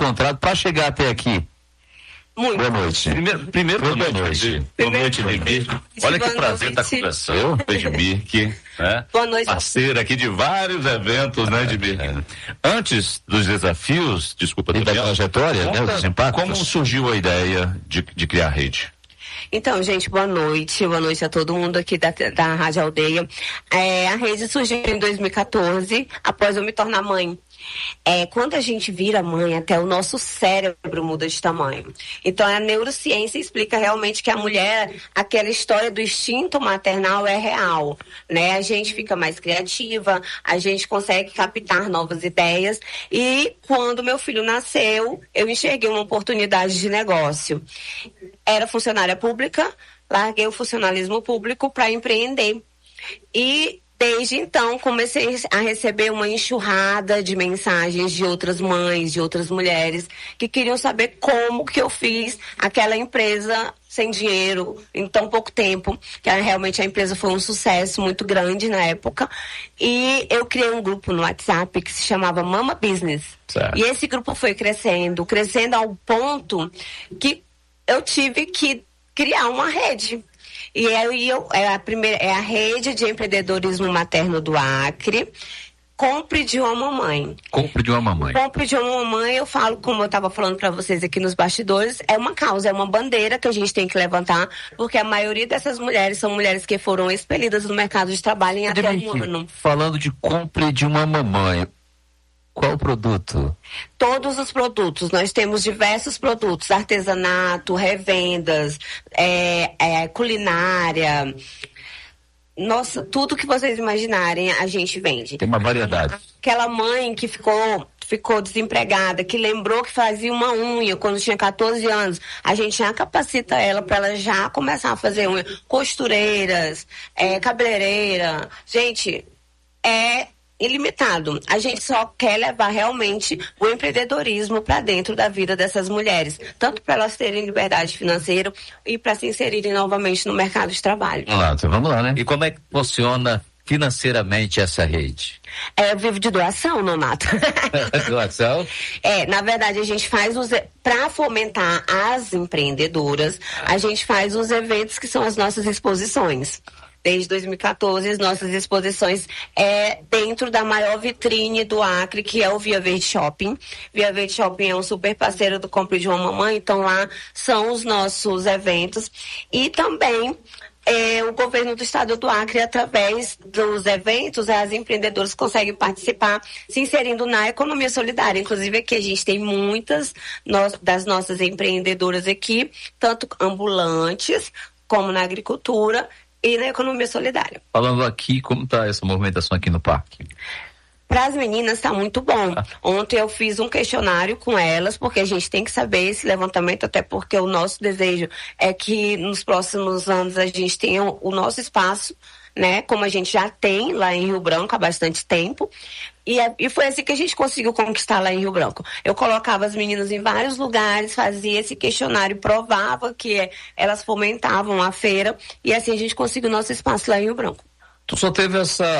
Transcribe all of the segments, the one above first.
encontrado para chegar até aqui? Muito. Boa noite. Primeiro boa noite. Boa noite, Edmir. Olha que prazer estar conversando com o Edmir, né? Boa noite. Parceiro aqui de vários eventos, né, Edmir? Antes dos desafios, desculpa, da trajetória, né, os impactos. Como surgiu a ideia de criar a rede? Então, gente, boa noite a todo mundo aqui da Rádio Aldeia. A rede surgiu em 2014, após eu me tornar mãe. Quando a gente vira mãe, até o nosso cérebro muda de tamanho. Então, a neurociência explica realmente que a mulher, aquela história do instinto maternal é real, né? A gente fica mais criativa, a gente consegue captar novas ideias. E quando meu filho nasceu, eu enxerguei uma oportunidade de negócio. Era funcionária pública, larguei o funcionalismo público para empreender. E desde então, comecei a receber uma enxurrada de mensagens de outras mães, de outras mulheres, que queriam saber como que eu fiz aquela empresa sem dinheiro, em tão pouco tempo, que realmente a empresa foi um sucesso muito grande na época. E eu criei um grupo no WhatsApp que se chamava Mama Business. Certo. E esse grupo foi crescendo ao ponto que eu tive que criar uma rede. E aí é a rede de empreendedorismo materno do Acre. Compre de uma mamãe. Compre de uma mamãe. Compre de uma mamãe, eu falo, como eu estava falando para vocês aqui nos bastidores, é uma causa, é uma bandeira que a gente tem que levantar, porque a maioria dessas mulheres são mulheres que foram expelidas do mercado de trabalho em até um ano. Falando de compre de uma mamãe, qual o produto? Todos os produtos. Nós temos diversos produtos: artesanato, revendas, culinária. Nossa, tudo que vocês imaginarem a gente vende. Tem uma variedade. Aquela mãe que ficou desempregada, que lembrou que fazia uma unha quando tinha 14 anos, a gente já capacita ela para ela já começar a fazer unha. Costureiras, cabeleireira. Gente, é ilimitado. A gente só quer levar realmente o empreendedorismo para dentro da vida dessas mulheres, tanto para elas terem liberdade financeira e para se inserirem novamente no mercado de trabalho. Vamos lá, né? E como é que funciona financeiramente essa rede? Eu vivo de doação, Nonato. Doação? Na verdade, a gente faz para fomentar as empreendedoras, a gente faz os eventos que são as nossas exposições. Desde 2014, as nossas exposições dentro da maior vitrine do Acre, que é o Via Verde Shopping. Via Verde Shopping é um super parceiro do Compre de uma Mamãe, então lá são os nossos eventos. E também o governo do estado do Acre, através dos eventos, as empreendedoras conseguem participar, se inserindo na economia solidária. Inclusive aqui a gente tem muitas das nossas empreendedoras aqui, tanto ambulantes como na agricultura e na economia solidária. Falando aqui, como está essa movimentação aqui no parque? Para as meninas está muito bom. Ontem eu fiz um questionário com elas, porque a gente tem que saber esse levantamento, até porque o nosso desejo é que nos próximos anos a gente tenha o nosso espaço, né? Como a gente já tem lá em Rio Branco há bastante tempo. E foi assim que a gente conseguiu conquistar lá em Rio Branco. Eu colocava as meninas em vários lugares, fazia esse questionário, provava que elas fomentavam a feira, e assim a gente conseguiu o nosso espaço lá em Rio Branco. Tu só teve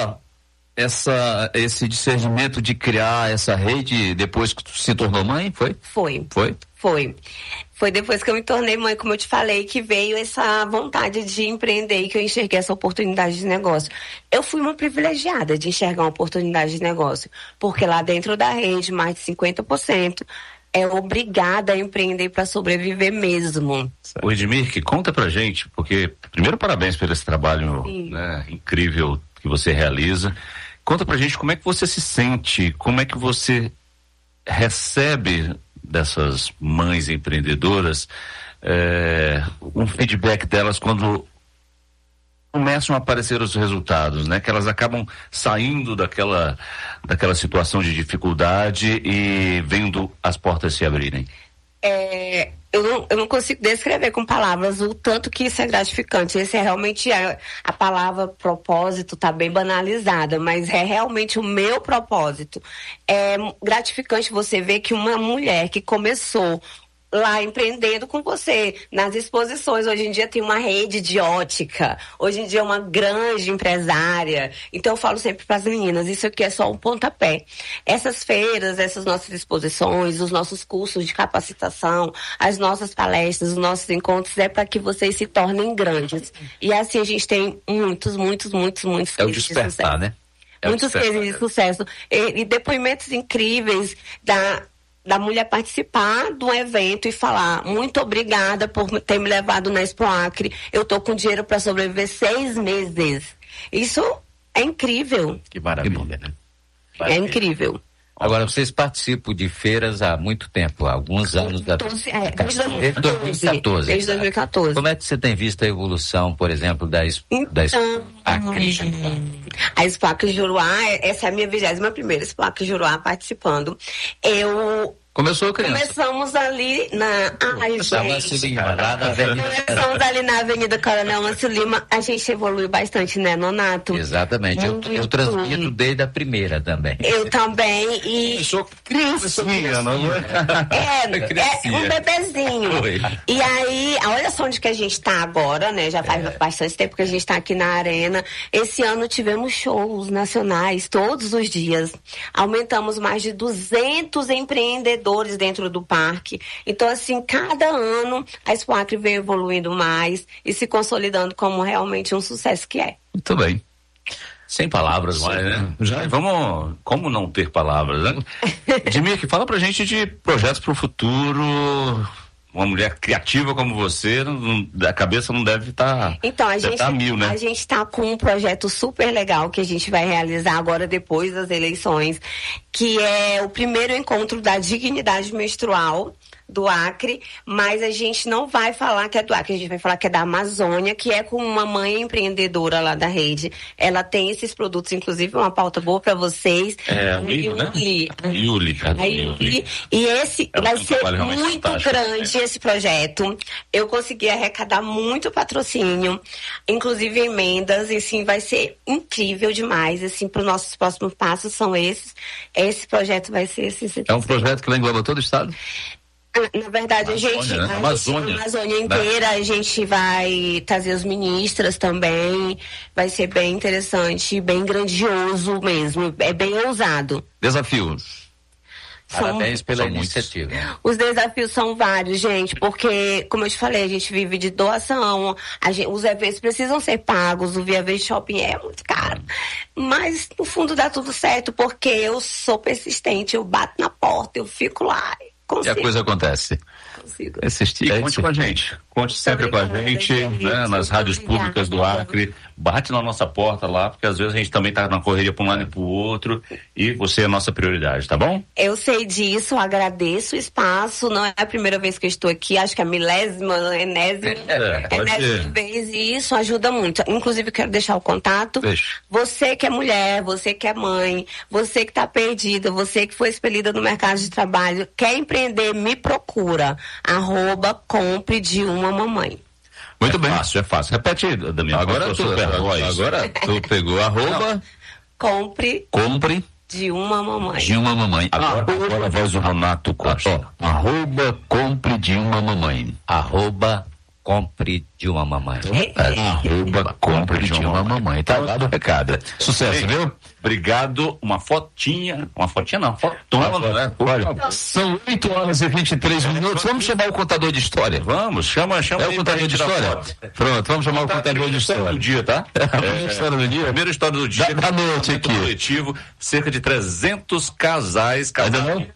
esse discernimento de criar essa rede depois que tu se tornou mãe, foi? Foi depois que eu me tornei mãe, como eu te falei, que veio essa vontade de empreender e que eu enxerguei essa oportunidade de negócio. Eu fui uma privilegiada de enxergar uma oportunidade de negócio, porque lá dentro da rede, mais de 50% é obrigada a empreender para sobreviver mesmo. O Edmir, que conta pra gente, porque primeiro parabéns por esse trabalho, né, incrível que você realiza. Conta pra gente como é que você se sente, como é que você recebe dessas mães empreendedoras um feedback delas quando começam a aparecer os resultados, né? Que elas acabam saindo daquela situação de dificuldade e vendo as portas se abrirem. Eu não consigo descrever com palavras o tanto que isso é gratificante. Esse é realmente a palavra propósito, tá bem banalizada, mas é realmente o meu propósito. É gratificante você ver que uma mulher que começou lá empreendendo com você, nas exposições. Hoje em dia tem uma rede de ótica, hoje em dia é uma grande empresária. Então eu falo sempre para as meninas, isso aqui é só um pontapé. Essas feiras, essas nossas exposições, os nossos cursos de capacitação, as nossas palestras, os nossos encontros, é para que vocês se tornem grandes. E assim a gente tem muitos É o despertar, né? Muitos cases de sucesso. E depoimentos incríveis da mulher participar do evento e falar: muito obrigada por ter me levado na Expo Acre. Eu tô com dinheiro para sobreviver 6 meses. Isso é incrível. Que maravilha, né? É incrível. Agora, vocês participam de feiras há muito tempo, há alguns anos. Desde 2014. Desde 2014. Como é que você tem visto a evolução, por exemplo, da Expo Acre? A Expo Acre Juruá, essa é a minha 21ª Expo Acre Juruá participando. Começamos ali Começamos ali na Avenida Coronel Mâncio Lima. A gente evoluiu bastante, né, Nonato? Exatamente. Eu transmito desde a primeira também. Eu também. E sou criancinha, não é? Um bebezinho. Oi. E aí, olha só onde que a gente tá agora, né? Já faz bastante tempo que a gente tá aqui na arena. Esse ano tivemos shows nacionais todos os dias. Aumentamos mais de 200 empreendedores dentro do parque. Então, assim, cada ano a Expo Acre vem evoluindo mais e se consolidando como realmente um sucesso que é. Muito bem. Sem palavras, mas, né? Vamos, como não ter palavras, né? Edmir, que fala pra gente de projetos pro futuro. Uma mulher criativa como você, a cabeça não deve estar. Então, a né? A gente está com um projeto super legal que a gente vai realizar agora depois das eleições, que é o primeiro encontro da dignidade menstrual do Acre, mas a gente não vai falar que é do Acre, a gente vai falar que é da Amazônia, que é com uma mãe empreendedora lá da rede. Ela tem esses produtos, inclusive uma pauta boa para vocês. Yuli. E esse vai ser muito grande, esse projeto. Eu consegui arrecadar muito patrocínio, inclusive emendas, e sim, vai ser incrível demais, assim, para os nossos próximos passos são esses. Esse projeto vai ser esse. É um projeto que engloba todo o estado? Na verdade, a Amazônia inteira, a gente vai trazer as ministras também, vai ser bem interessante, bem grandioso mesmo, é bem ousado. Desafios. Parabéns pela iniciativa. Os desafios são vários, gente, porque, como eu te falei, a gente vive de doação, os eventos precisam ser pagos, o Via Verde Shopping é muito caro, mas no fundo dá tudo certo, porque eu sou persistente, eu bato na porta, eu fico lá. E a coisa acontece. Consigo. E conte com a gente. Conte sempre com a gente, né, nas rádios públicas do Acre. Bate na nossa porta lá, porque às vezes a gente também tá na correria para um lado e para o outro. E você é a nossa prioridade, tá bom? Eu sei disso, agradeço o espaço. Não é a primeira vez que eu estou aqui, acho que é a enésima vez. E isso ajuda muito. Inclusive, quero deixar o contato. Você que é mulher, você que é mãe, você que está perdida, você que foi expelida no mercado de trabalho, quer empreender, me procura. @compre de uma mamãe. Muito bem. É fácil. Repete, Damião. Agora tu pegou Compre de uma mamãe. De uma mamãe. Agora a voz do Renato Costa. @compre de uma mamãe. Compre de uma mamãe. Compre de uma mamãe. Tá dado o recado. Sucesso, viu? Obrigado. Uma fotinha não, fotona, né? São 8h23. Vamos chamar o contador de história. Vamos, chama É o contador de história? Pronto, vamos chamar o contador de história. Do dia, tá? História do dia? Primeira história do dia. Da noite aqui. Coletivo, cerca de 300 casais. Ainda não?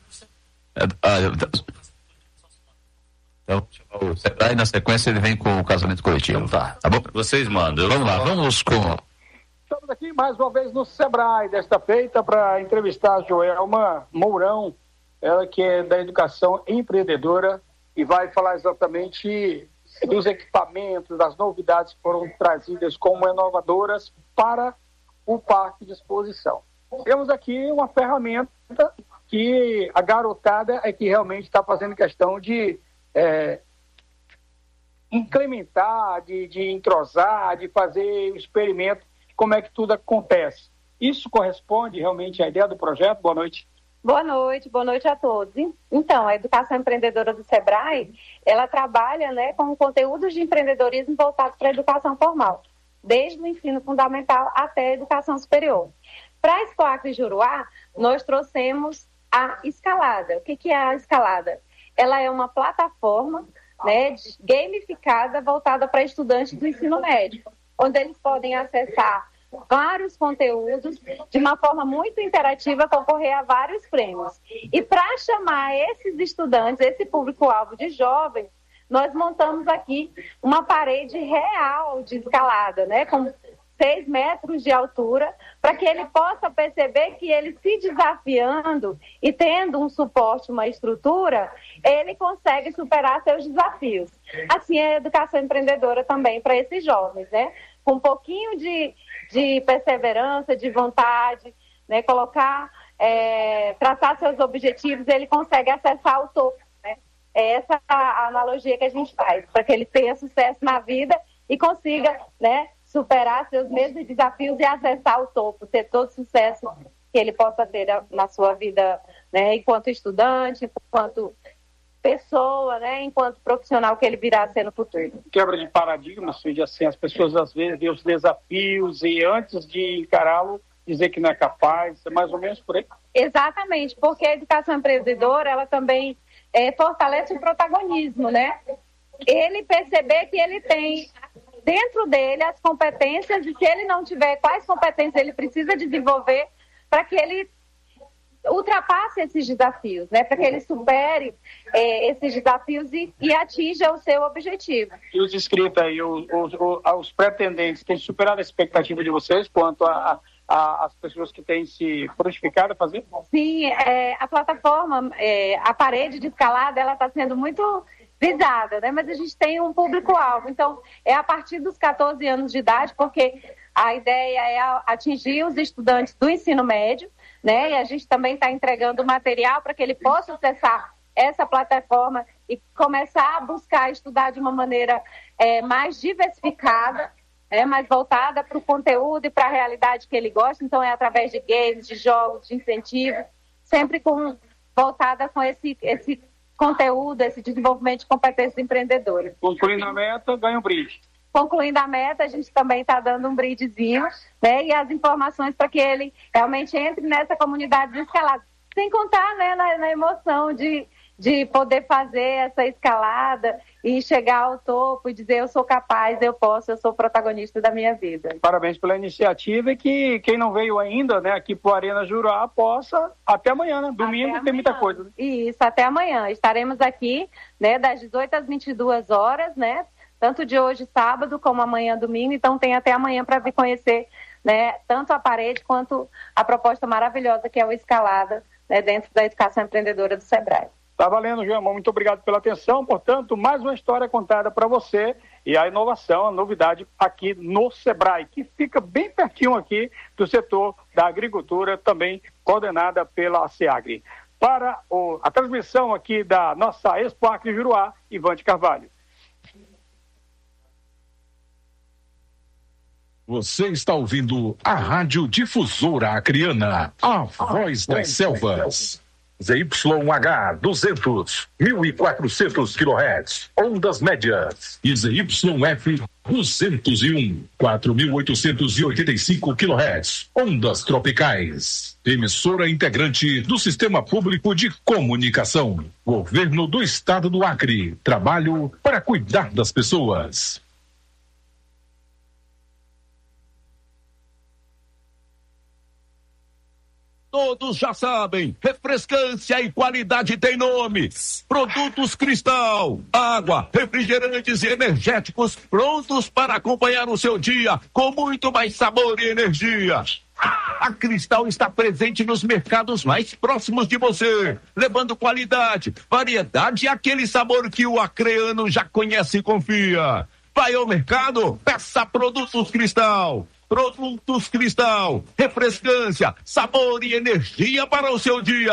Então, o Sebrae, na sequência, ele vem com o casamento coletivo. Tá bom? Vocês mandam. Vamos lá, vamos com... Estamos aqui mais uma vez no Sebrae, desta feita, para entrevistar a Joelma Mourão, ela que é da Educação Empreendedora e vai falar exatamente dos equipamentos, das novidades que foram trazidas como inovadoras para o Parque de Exposição. Temos aqui uma ferramenta que a garotada é que realmente está fazendo questão de incrementar, de entrosar, de fazer o experimento, como é que tudo acontece. Isso corresponde realmente à ideia do projeto? Boa noite. Boa noite a todos. Então, a Educação Empreendedora do Sebrae, ela trabalha, né, com conteúdos de empreendedorismo voltados para a educação formal, desde o ensino fundamental até a educação superior. Para a Expo Acre Juruá, nós trouxemos a Escalada. O que é a Escalada? Ela é uma plataforma, né, gamificada voltada para estudantes do ensino médio, onde eles podem acessar vários conteúdos de uma forma muito interativa, concorrer a vários prêmios. E para chamar esses estudantes, esse público-alvo de jovens, nós montamos aqui uma parede real de escalada, né, com 6 metros de altura, para que ele possa perceber que ele se desafiando e tendo um suporte, uma estrutura, ele consegue superar seus desafios. Assim é a educação empreendedora também para esses jovens, né? Com um pouquinho de perseverança, de vontade, né? Traçar seus objetivos, ele consegue acessar o topo, né? É essa a analogia que a gente faz, para que ele tenha sucesso na vida e consiga, né, superar seus mesmos desafios e acessar o topo, ter todo o sucesso que ele possa ter na sua vida, né, enquanto estudante, enquanto pessoa, né, enquanto profissional que ele virá a ser no futuro. Quebra de paradigma, seja assim, as pessoas às vezes veem os desafios e antes de encará-lo, dizer que não é capaz, é mais ou menos por aí? Exatamente, porque a educação empreendedora, ela também fortalece o protagonismo, né? Ele perceber que ele tem dentro dele as competências e se ele não tiver, quais competências ele precisa desenvolver para que ele ultrapasse esses desafios, né? Para que ele supere esses desafios e atinja o seu objetivo. E os inscritos aí, os pretendentes, têm superado a expectativa de vocês quanto às pessoas que têm se prontificado a fazer? Sim, a plataforma, a parede de escalada, ela está sendo muito visada, né? Mas a gente tem um público-alvo, então é a partir dos 14 anos de idade, porque a ideia é atingir os estudantes do ensino médio, né? E a gente também está entregando material para que ele possa acessar essa plataforma e começar a buscar estudar de uma maneira mais diversificada, mais voltada para o conteúdo e para a realidade que ele gosta. Então é através de games, de jogos, de incentivos, sempre voltada com esse conteúdo, esse desenvolvimento de competências empreendedoras. Concluindo a meta, ganha um brinde. Concluindo a meta, a gente também está dando um brindezinho, né? E as informações para que ele realmente entre nessa comunidade de escalada. Sem contar, né, na emoção de poder fazer essa escalada e chegar ao topo e dizer eu sou capaz, eu posso, eu sou protagonista da minha vida. Parabéns pela iniciativa e que quem não veio ainda, né, aqui para o Arena Juruá possa até amanhã, né? Domingo tem muita coisa. Né? Isso, até amanhã. Estaremos aqui, né, das 18 às 22 horas, né? Tanto de hoje, sábado, como amanhã, domingo. Então tem até amanhã para vir conhecer, né, tanto a parede quanto a proposta maravilhosa que é o Escalada, né, dentro da educação empreendedora do Sebrae. Tá valendo, Joelma. Muito obrigado pela atenção. Portanto, mais uma história contada para você e a inovação, a novidade aqui no Sebrae, que fica bem pertinho aqui do setor da agricultura, também coordenada pela SEAGRE. Para a transmissão aqui da nossa Expo Acre Juruá, Ivante Carvalho. Você está ouvindo a Rádio Difusora Acreana, a voz das selvas. ZYH 200, 1.400 kHz, ondas médias. E ZYF 201, 4.885 kHz, ondas tropicais. Emissora integrante do Sistema Público de Comunicação. Governo do Estado do Acre. Trabalho para cuidar das pessoas. Todos já sabem, refrescância e qualidade tem nomes. Produtos Cristal, água, refrigerantes e energéticos prontos para acompanhar o seu dia com muito mais sabor e energia. A Cristal está presente nos mercados mais próximos de você, levando qualidade, variedade e aquele sabor que o acreano já conhece e confia. Vai ao mercado, peça Produtos Cristal. Produtos Cristal, refrescância, sabor e energia para o seu dia.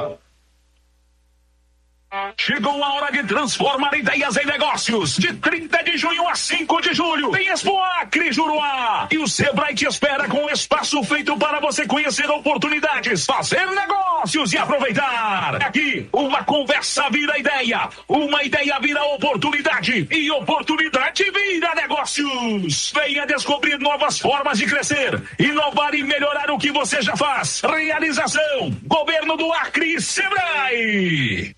Chegou a hora de transformar ideias em negócios. De 30 de junho a 5 de julho, tem Expo Acre Juruá. E o Sebrae te espera com um espaço feito para você conhecer oportunidades, fazer negócio. negócios e aproveitar. Aqui, uma conversa vira ideia, uma ideia vira oportunidade e oportunidade vira negócios. Venha descobrir novas formas de crescer, inovar e melhorar o que você já faz. Realização, Governo do Acre e Sebrae.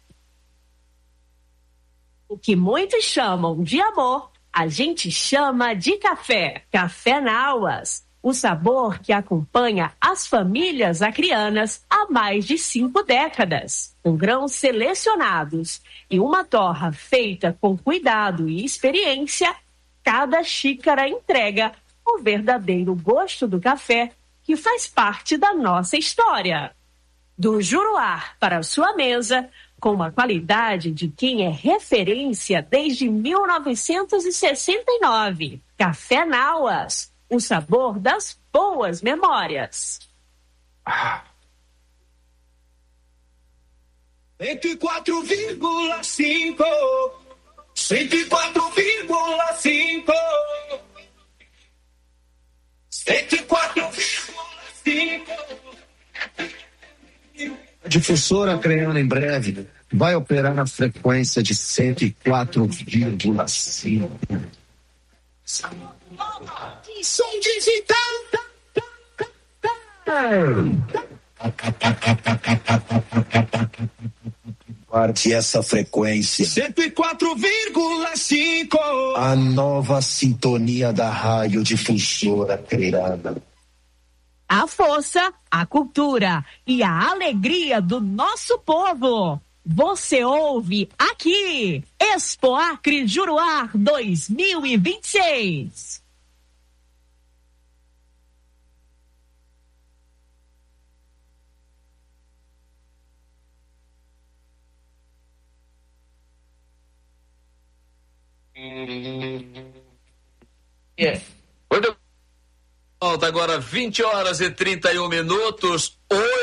O que muitos chamam de amor, a gente chama de café. Café Nauas. O sabor que acompanha as famílias acreanas há mais de 5 décadas. Com grãos selecionados e uma torra feita com cuidado e experiência, cada xícara entrega o verdadeiro gosto do café que faz parte da nossa história. Do Juruá para a sua mesa, com a qualidade de quem é referência desde 1969. Café Nauas. O sabor das boas memórias. 104,5 104,5 104,5 A difusora Acreana em breve vai operar na frequência de 104,5. Som digital. Parte essa frequência. 104,5. A nova sintonia da rádio difusora Acreana. A força, a cultura e a alegria do nosso povo. Você ouve aqui, Expo Acre Juruá 2026. Volta agora 20h31,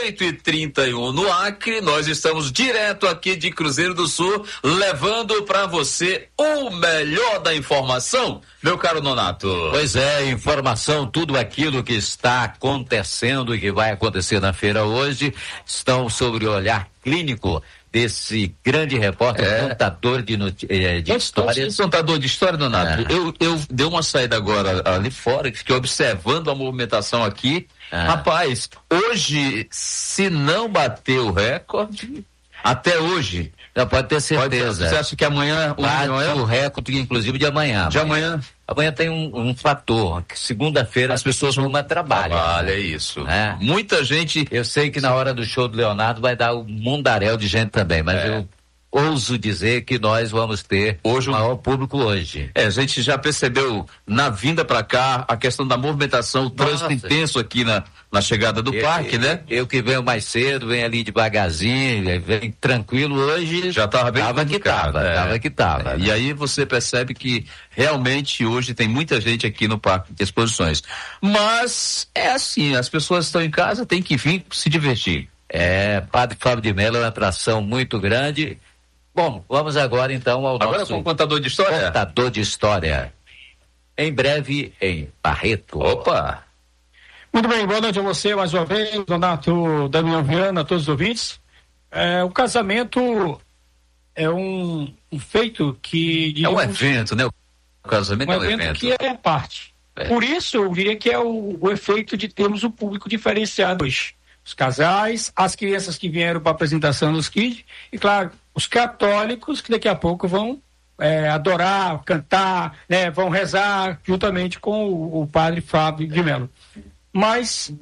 8h31 no Acre. Nós estamos direto aqui de Cruzeiro do Sul, levando para você o melhor da informação, meu caro Nonato. Pois é, informação, tudo aquilo que está acontecendo e que vai acontecer na feira hoje, estão sobre o olhar clínico desse grande repórter, contador de histórias. Contador de história, Donato. Eu dei uma saída agora ali fora, fiquei observando a movimentação aqui. Rapaz, hoje, se não bater o recorde, até hoje, já pode ter certeza. Você acha que amanhã bate o recorde, inclusive de amanhã? De amanhã? Amanhã tem um fator, que segunda-feira as pessoas vão trabalhar. É isso. Muita gente... Eu sei que na hora do show do Leonardo vai dar um mundaréu de gente também, mas eu ouso dizer que nós vamos ter o maior público hoje. A gente já percebeu na vinda para cá a questão da movimentação, o trânsito intenso aqui na chegada do parque, né? Eu que venho mais cedo, venho ali devagarzinho, venho tranquilo hoje. Já estava bem complicado. Tava que tava. E aí você percebe que realmente hoje tem muita gente aqui no Parque de Exposições. Mas é assim, as pessoas estão em casa, tem que vir se divertir. Padre Fábio de Mello é uma atração muito grande. Bom, vamos agora então ao nosso... Agora com o contador de história? Contador de história. Em breve, em Barreto. Opa! Muito bem, boa noite a você mais uma vez, Donato, Damião Viana, a todos os ouvintes. O casamento é um feito que... É um evento, né? O casamento é um evento. Que é parte. Por isso, eu diria que é o efeito de termos um público diferenciado hoje. Os casais, as crianças que vieram para a apresentação dos kids e, claro, os católicos que daqui a pouco vão adorar, cantar, né, vão rezar juntamente com o padre Fábio de Mello. Mas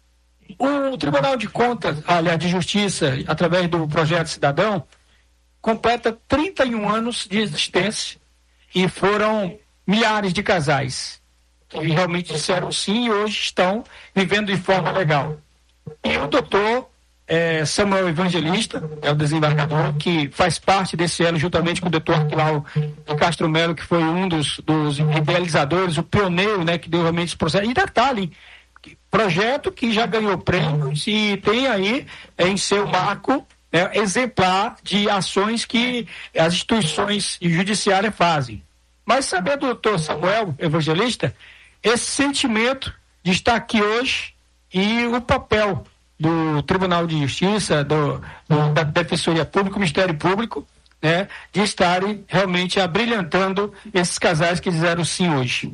o Tribunal de Contas, aliás, de Justiça, através do Projeto Cidadão, completa 31 anos de existência e foram milhares de casais que realmente disseram sim e hoje estão vivendo de forma legal. E o doutor Samuel Evangelista, é o desembargador, que faz parte desse ano, juntamente com o doutor Aquilau de Castro Melo, que foi um dos idealizadores, o pioneiro, né, que deu realmente esse processo. E detalhe, projeto que já ganhou prêmios e tem aí em seu marco exemplar de ações que as instituições judiciárias fazem. Mas saber do doutor Samuel Evangelista, esse sentimento de estar aqui hoje e o papel do Tribunal de Justiça, da Defensoria Pública, Ministério Público, né, de estarem realmente abrilhantando esses casais que disseram sim hoje.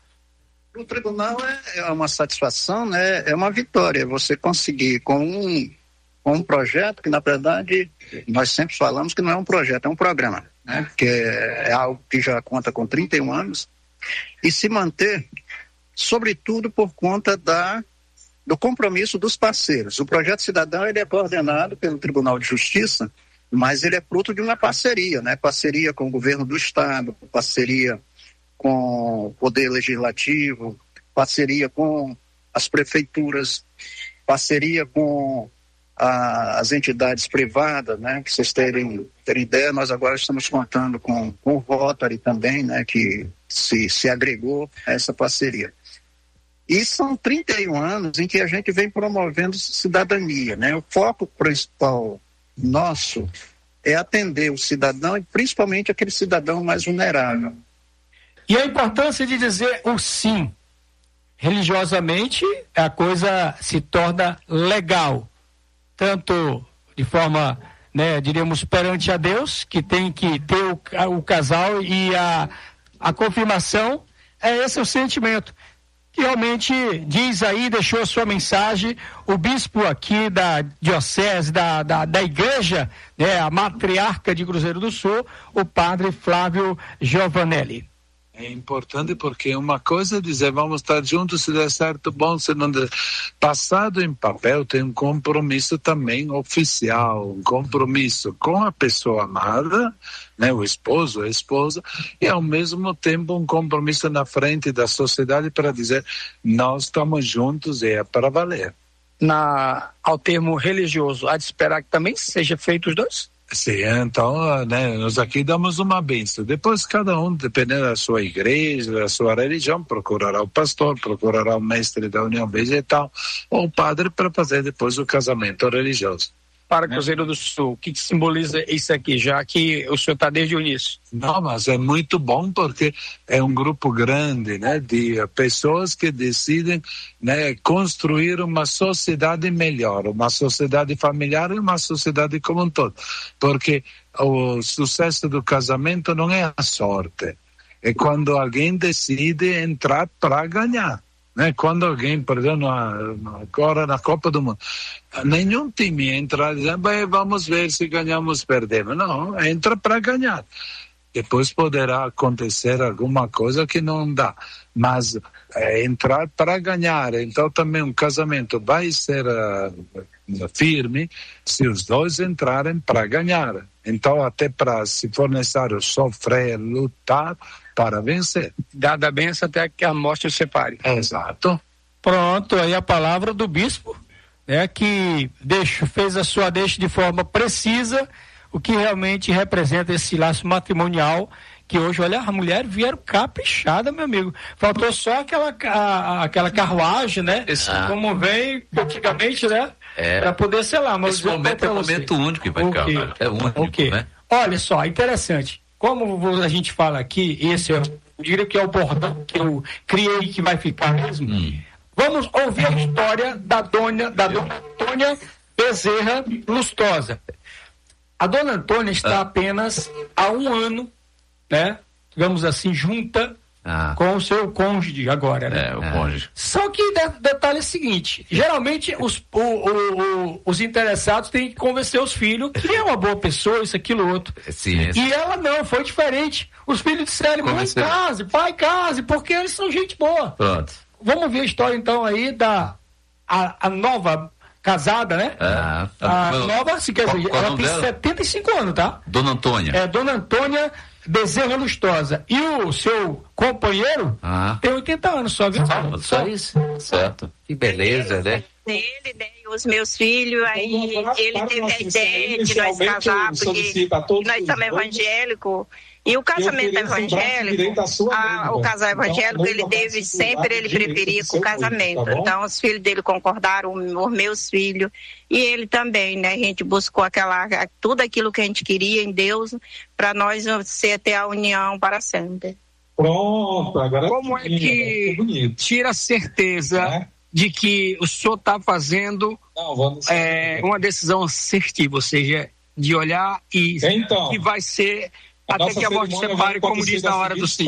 O tribunal é uma satisfação, né? É uma vitória você conseguir com um projeto que, na verdade, nós sempre falamos que não é um projeto, é um programa, né? Porque é algo que já conta com 31 anos e se manter, sobretudo por conta do compromisso dos parceiros. O projeto cidadão ele é coordenado pelo Tribunal de Justiça, mas ele é fruto de uma parceria, né? Parceria com o governo do estado, parceria com o Poder Legislativo, parceria com as prefeituras, parceria com as entidades privadas, né? Para vocês terem ideia, nós agora estamos contando com o Rotary também, né? Que se agregou a essa parceria. E são 31 anos em que a gente vem promovendo cidadania, né? O foco principal nosso é atender o cidadão e principalmente aquele cidadão mais vulnerável. E a importância de dizer o sim. Religiosamente, a coisa se torna legal. Tanto de forma, né, diríamos, perante a Deus, que tem que ter o casal e a confirmação, esse é o sentimento. Que realmente diz aí, deixou a sua mensagem, o bispo aqui da diocese, da igreja, né, a matriarca de Cruzeiro do Sul, o padre Flávio Giovanelli. É importante porque uma coisa é dizer vamos estar juntos, se der certo, bom, se não der. Passado em papel tem um compromisso também oficial, um compromisso com a pessoa amada, né, o esposo, a esposa, e ao mesmo tempo um compromisso na frente da sociedade para dizer nós estamos juntos e é para valer. Ao termo religioso, há de esperar que também seja feito os dois? Sim, então, né, nós aqui damos uma bênção. Depois cada um, dependendo da sua igreja, da sua religião, procurará o pastor, procurará o mestre da união vegetal ou o padre para fazer depois o casamento religioso. Para Cruzeiro do Sul, o que simboliza isso aqui, já que o senhor está desde o início? Não, mas é muito bom porque é um grupo grande, né, de pessoas que decidem, né, construir uma sociedade melhor, uma sociedade familiar e uma sociedade como um todo. Porque o sucesso do casamento não é a sorte, é quando alguém decide entrar para ganhar. Né? Quando alguém, por exemplo, agora na Copa do Mundo, nenhum time entra dizendo, vamos ver se ganhamos, perdemos. Não, entra para ganhar. Depois poderá acontecer alguma coisa que não dá, mas entrar para ganhar. Então também um casamento vai ser firme se os dois entrarem para ganhar. Então até para, se for necessário, sofrer, lutar para vencer. Dada a benção até que a morte os separe. Exato. Pronto, aí a palavra do bispo, né, que fez a sua deixa de forma precisa, o que realmente representa esse laço matrimonial, que hoje, olha, a mulher vieram caprichada, meu amigo. Faltou só aquela carruagem, né? Como vem antigamente, né? Para poder selar. Mas esse momento é um momento único que vai ficar. É único, né? Olha só, interessante. Como a gente fala aqui, esse eu diria que é o bordão que eu criei que vai ficar mesmo. Vamos ouvir a história da dona Antônia Bezerra Lustosa. A dona Antônia está apenas há 1 ano, né? Digamos assim, junta com o seu cônjuge agora, né? O cônjuge. Só que detalhe é o seguinte, geralmente os interessados têm que convencer os filhos que é uma boa pessoa, isso, aquilo, outro. Sim. E ela não, foi diferente. Os filhos disseram, mãe, case, pai, case, porque eles são gente boa. Pronto. Vamos ver a história então aí a nova casada, né? A nova, se quer dizer, ela tem 75 anos, tá? Dona Antônia. Dona Antônia Bezerra Lustosa. E o seu companheiro tem 80 anos só, viu? Só isso? Certo. Que beleza, né? Ele, né, e os meus filhos, aí ele teve a ideia de nós casar, porque nós estamos evangélicos. E o casamento evangélico, o casal evangélico, ele teve sempre, ele preferia com o casamento. Então, os filhos dele concordaram, os meus filhos, e ele também, né? A gente buscou tudo aquilo que a gente queria em Deus, para nós ter a união para sempre. Pronto, agora como é que tira a certeza de que o senhor está fazendo uma decisão assertiva, ou seja, de olhar e que vai ser até que a morte separe, como diz na hora do sim.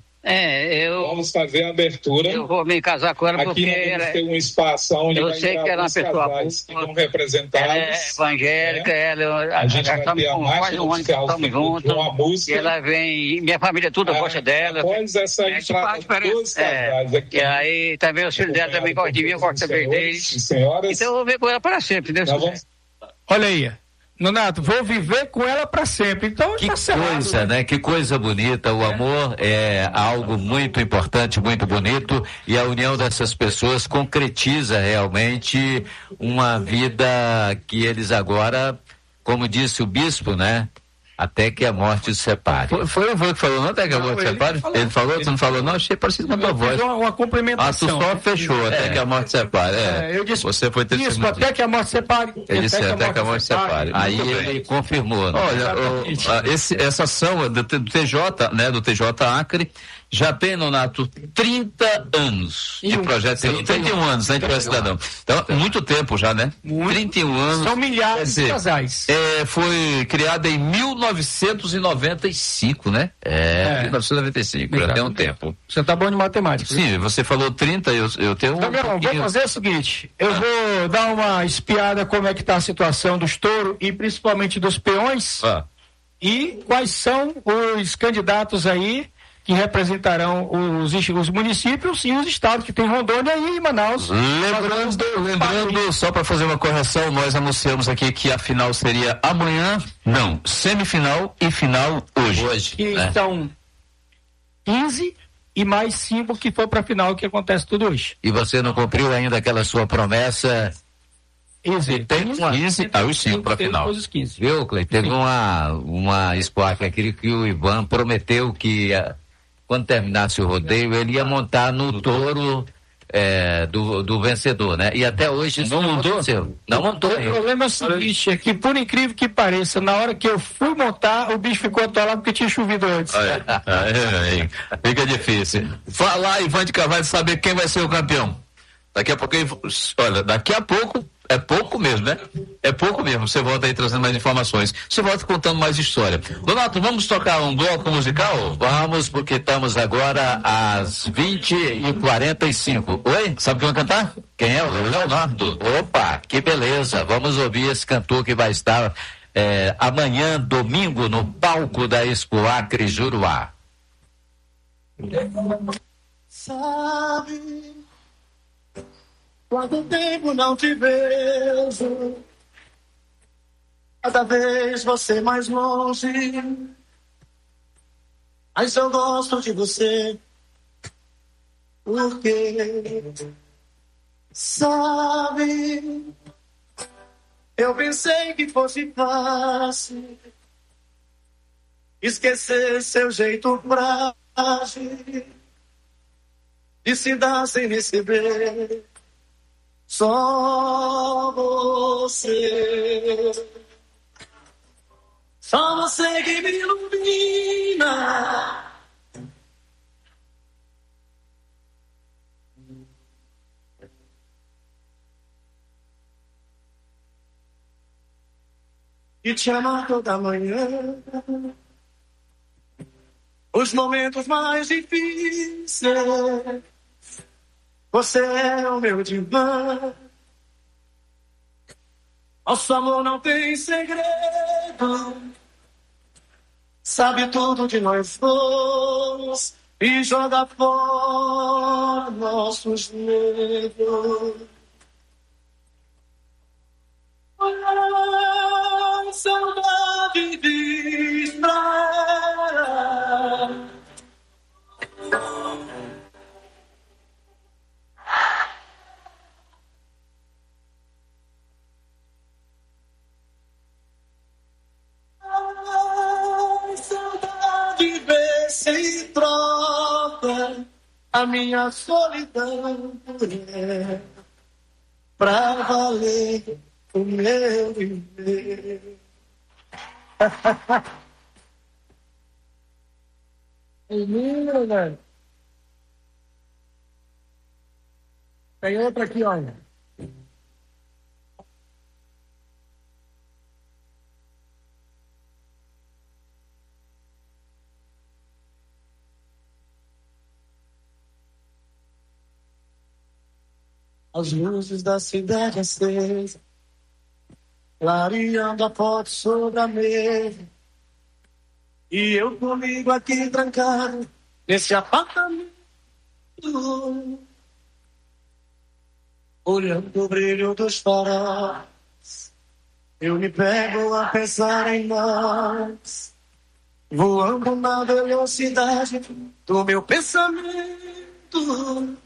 Vamos fazer a abertura. Eu vou me casar com ela porque ela tem um espaço onde eu sei que ela é uma pessoa que vão representados. Ela é evangélica, a gente vai ter a marcha oficial de uma música. E ela vem, minha família toda gosta dela. Após essa entrada dos casais aqui. E aí também os filhos dela também gostam de mim, eu gosto também deles. Então eu vou ver com ela para sempre, Deus quiser. Olha aí. Nonato, vou viver com ela para sempre. Então, que coisa, né? Que coisa bonita. O amor é algo muito importante, muito bonito, e a união dessas pessoas concretiza realmente uma vida que eles agora, como disse o bispo, né? Até que a morte os separe. Foi o Ivan que falou, não? Até que a morte separe? Ele falou, tu não falou, não? Achei parecido com a tua voz. Uma complementação. Tu só fechou, até que a morte separe. Eu disse, você foi isso, até que a morte separe. Ele disse até que a morte separe. Aí ele confirmou. Né? Olha, essa ação do TJ, né, do TJ Acre, já tem, Nonato, 30 anos de projeto, 31 anos, né, de projeto cidadão. Então, muito tempo já, né? 31 anos. São milhares de casais. Foi criada em 1995, né? 1995, já tem um tempo. Você tá bom de matemática. Sim, você falou 30, eu tenho Então, vou fazer o seguinte, eu vou dar uma espiada como é que tá a situação dos touros e principalmente dos peões e quais são os candidatos aí que representarão os municípios e os estados que tem Rondônia e Manaus. Lembrando, só para fazer uma correção, nós anunciamos aqui que a final seria amanhã, não, semifinal e final hoje. Que são 15 e mais 5 que for para a final, que acontece tudo hoje. E você não cumpriu ainda aquela sua promessa? Tem 15, os 5 para a final. Viu, Cleiton? Teve uma esposa aqui que o Ivan prometeu que quando terminasse o rodeio, ele ia montar no touro do vencedor, né? E até hoje isso não aconteceu. Não montou. O problema é o seguinte, é que por incrível que pareça, na hora que eu fui montar, o bicho ficou atolado porque tinha chovido antes. Fica difícil. Falar, Ivan de Carvalho, saber quem vai ser o campeão. Daqui a pouco, é pouco mesmo, né? É pouco mesmo. Você volta aí trazendo mais informações. Você volta contando mais história. Donato, vamos tocar um bloco musical? Vamos, porque estamos agora às 20h45. Oi? Sabe quem vai cantar? Quem é? O Leonardo. Opa, que beleza. Vamos ouvir esse cantor que vai estar amanhã, domingo, no palco da Expo Acre Juruá. Sabe, quanto tempo não te vejo, cada vez você mais longe, mas eu gosto de você, porque, sabe, eu pensei que fosse fácil esquecer seu jeito frágil de se dar sem receber. Só você que me ilumina. E te amar toda manhã, os momentos mais difíceis. Você é o meu divã. Nosso amor não tem segredo. Sabe tudo de nós dois e joga fora nossos medos. Ai, saudade de estrada. De ver se troca a minha solidão por ela, pra valer o meu viver. Tem outra aqui, olha. As luzes da cidade acesa, clareando a foto sobre a mesa. E eu comigo aqui trancado, nesse apartamento, olhando o brilho dos faróis. Eu me pego a pensar em nós, voando na velocidade do meu pensamento.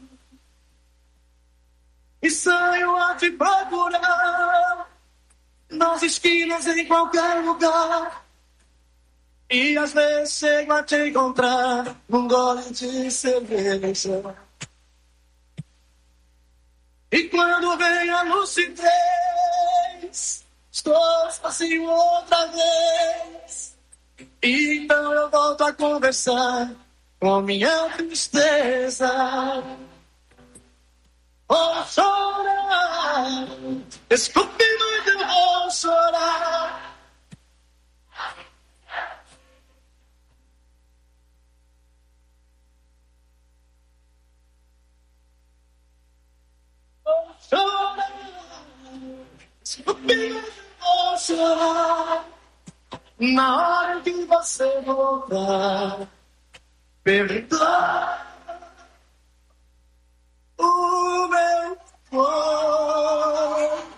E saio a te procurar nas esquinas, em qualquer lugar. E às vezes chego a te encontrar num gole de cerveja. E quando vem a lucidez, estou sozinho outra vez. E então eu volto a conversar com minha tristeza. Vou chorar, desculpe, mas eu vou chorar. Vou chorar, desculpe, mas eu vou chorar. Na hora que você voltar, perdoar o meu corpo.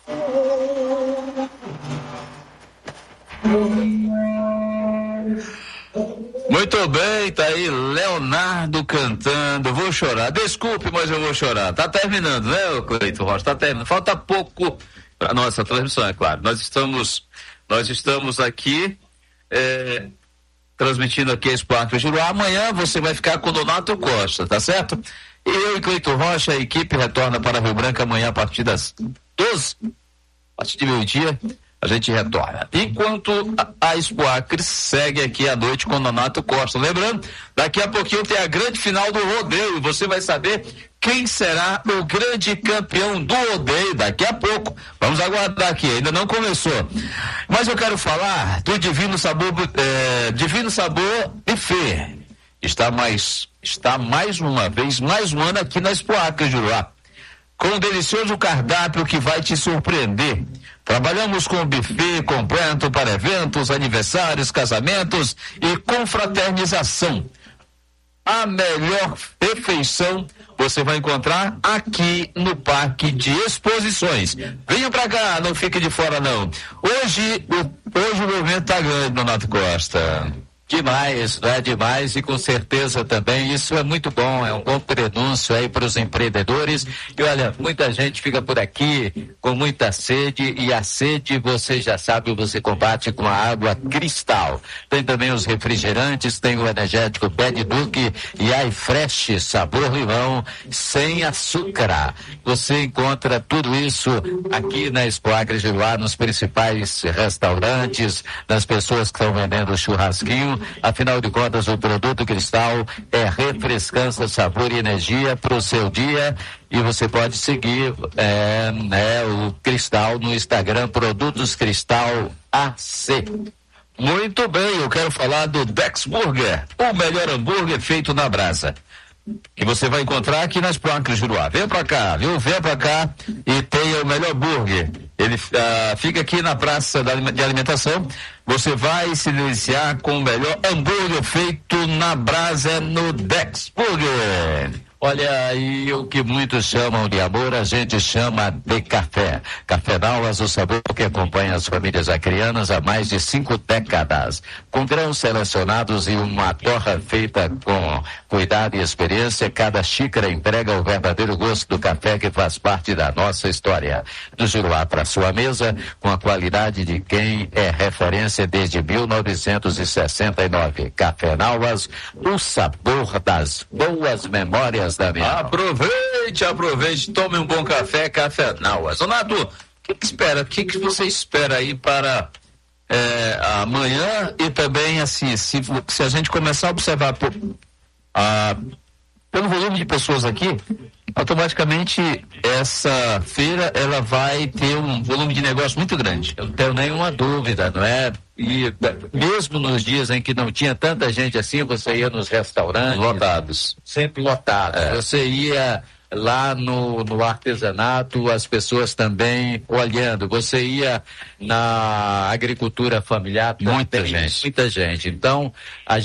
Muito bem, tá aí Leonardo cantando. Vou chorar. Desculpe, mas eu vou chorar. Tá terminando, né, Cleiton Rocha? Tá terminando. Falta pouco para nossa transmissão, é claro. Nós estamos aqui transmitindo aqui a Expo Acre Juruá. Amanhã você vai ficar com o Donato Costa, tá certo? E eu e Cleiton Rocha, a equipe retorna para Rio Branco amanhã a partir das 12, a partir de meio-dia, a gente retorna. Enquanto a Expo Acre segue aqui à noite com o Donato Costa. Lembrando, daqui a pouquinho tem a grande final do rodeio. Você vai saber quem será o grande campeão do rodeio daqui a pouco. Vamos aguardar aqui, ainda não começou. Mas eu quero falar do Divino Sabor Buffet. Está mais uma vez, mais um ano aqui na Expo Acre Juruá, com um delicioso cardápio que vai te surpreender. Trabalhamos com buffet completo para eventos, aniversários, casamentos e confraternização. A melhor refeição você vai encontrar aqui no Parque de Exposições. Venha pra cá, não fique de fora não. Hoje o movimento tá grande, Donato Costa. Demais, não é demais, e com certeza também isso é muito bom, é um bom prenúncio aí para os empreendedores. E olha, muita gente fica por aqui com muita sede, e a sede, você já sabe, você combate com a água Cristal. Tem também os refrigerantes, tem o energético Bad Duke e iFresh sabor limão sem açúcar. Você encontra tudo isso aqui na Expo Acre Juruá, nos principais restaurantes, nas pessoas que estão vendendo churrasquinho. Afinal de contas, o produto Cristal é refrescância, sabor e energia para o seu dia. E você pode seguir o Cristal no Instagram, Produtos Cristal AC. Muito bem, eu quero falar do Dex Burger, o melhor hambúrguer feito na brasa, que você vai encontrar aqui nas Expo Acre Juruá. Vem pra cá, viu? Vem pra cá e tenha o melhor burger. Ele fica aqui na praça de alimentação. Você vai se deliciar com o melhor hambúrguer feito na brasa no Dex Burger. Olha, e o que muitos chamam de amor, a gente chama de café. Café Nauas, o sabor que acompanha as famílias acreanas há mais de 5 décadas. Com grãos selecionados e uma torra feita com cuidado e experiência, cada xícara entrega o verdadeiro gosto do café que faz parte da nossa história. Do Juruá para sua mesa, com a qualidade de quem é referência desde 1969. Café Nauas, o sabor das boas memórias da minha. Aproveite, tome um bom café, Café Nauas. Donato, o que você espera aí para amanhã? E também, assim, se a gente começar a observar pelo volume de pessoas aqui, automaticamente essa feira ela vai ter um volume de negócio muito grande. Eu não tenho nenhuma dúvida, não é? E mesmo nos dias em que não tinha tanta gente assim, você ia nos restaurantes lotados, sempre lotados. Você ia lá no artesanato, as pessoas também olhando. Você ia na agricultura familiar, também, muita gente. Então, a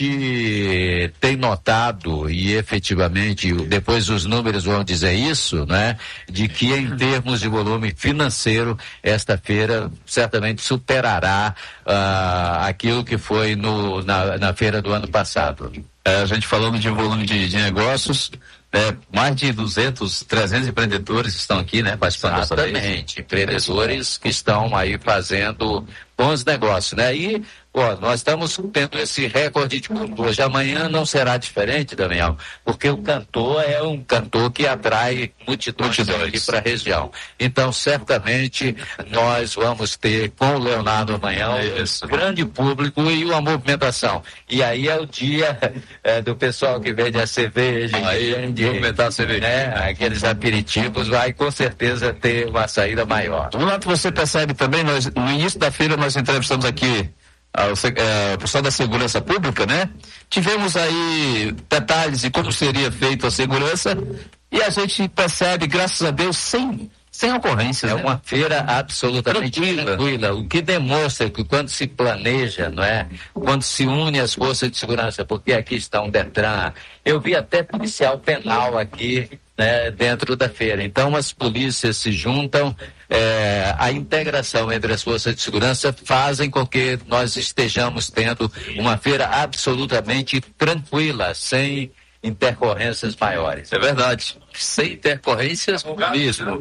gente tem notado, e efetivamente, depois os números vão dizer isso, né? De que em termos de volume financeiro, esta feira certamente superará aquilo que foi na feira do ano passado. A gente falando de volume de negócios, mais de 200, 300 empreendedores estão aqui, né? Participando dessa vez. Exatamente, empreendedores que estão aí fazendo bons negócios, né? E, nós estamos tendo esse recorde de cultura. Hoje, amanhã não será diferente, Daniel, porque o cantor é um cantor que atrai multidões aqui para a região. Então, certamente, nós vamos ter com o Leonardo amanhã um grande público e uma movimentação. E aí é o dia do pessoal que vende a cerveja, movimentar a cerveja, né? Aqueles aperitivos, vai com certeza ter uma saída maior. Renato, você percebe também, no início da feira nós entrevistamos aqui o pessoal da segurança pública, né? Tivemos aí detalhes de como seria feita a segurança e a gente percebe, graças a Deus, sem ocorrências. É uma feira absolutamente tranquila, o que demonstra que quando se planeja, não é? Quando se une as forças de segurança, porque aqui está um Detran, eu vi até policial penal aqui, né, dentro da feira. Então as polícias se juntam, a integração entre as forças de segurança fazem com que nós estejamos tendo uma feira absolutamente tranquila, sem intercorrências maiores. É verdade, sem intercorrências mesmo.